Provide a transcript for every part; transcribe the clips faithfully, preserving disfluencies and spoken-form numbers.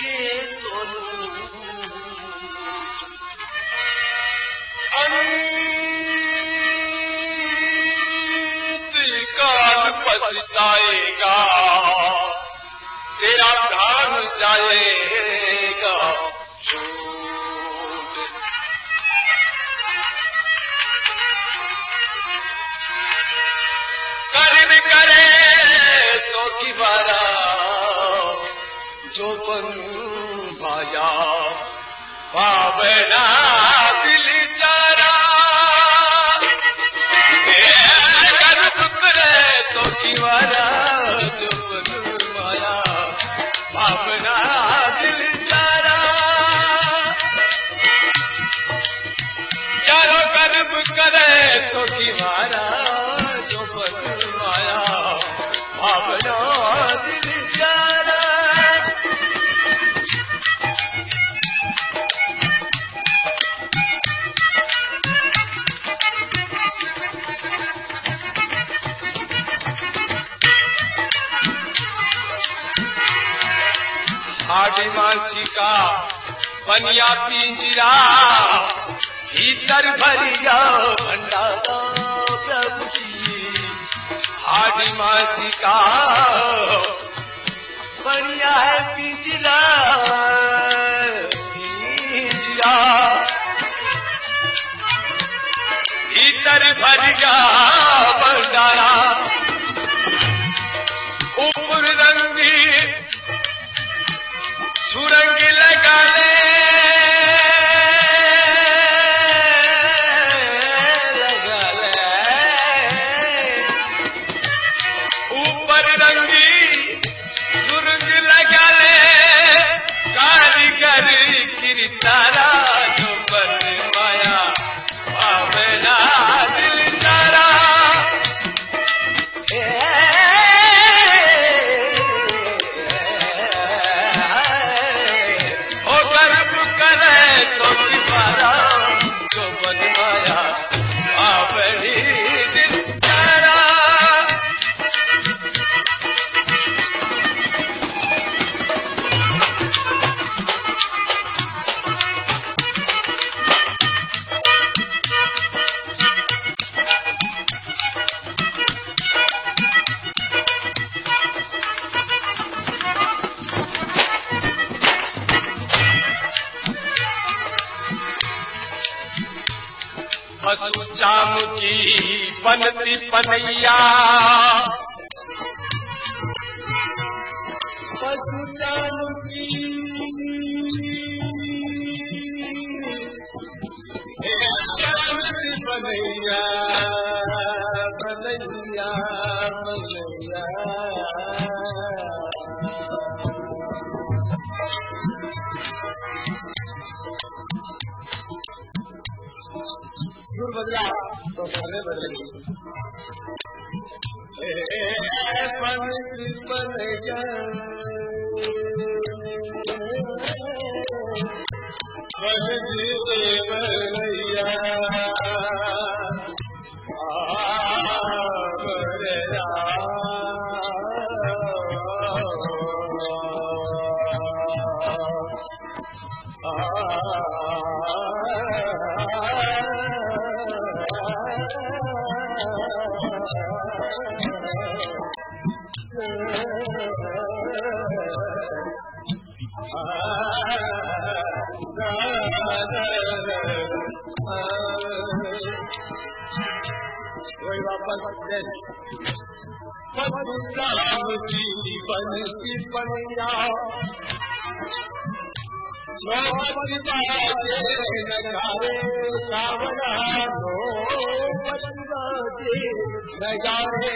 लगे तो अंतकाल पछताएगा, तेरा प्राण जाएगा छूट। कर्म करे सो की बारा, जो बन बाजा पावना दिल चारा। कर्म करे सो की बारा, जो बन बाजा पावना दिल चारा। चारो कर्म करे सो की बारा, जो बन माया पावना दिल चारा। हाडी मानसिका बनिया पिंजरा, भीतर भरिया भंडारा प्रभु जी। हाडी मानसिका बनिया है पिंजरा, पिंजरा भीतर भरिया भंडारा। ऊपर रंगी सुरंग लगा ले, लगा ले। ऊपर रंगी सुरंग लगा ले, कारीगर किरतारा, जो बन माया पावना दिल तारा। पशु चाम की बनती पनैया, पशु चाम की बनैया, बनैया बनैया। सुर बदला तो बदले बदलेगी। बनैया बनैया बनती पनिया नगारे सावरा लो नगारे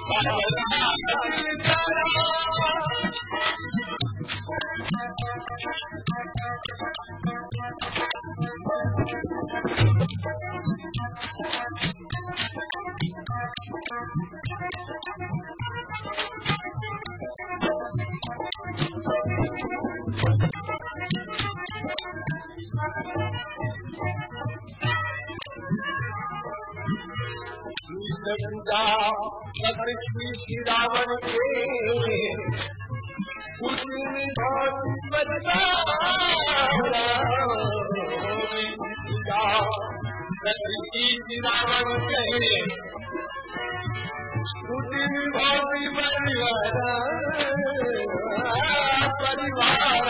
श्री रावण के कुछ श्री रावण कहे कुछ परिवार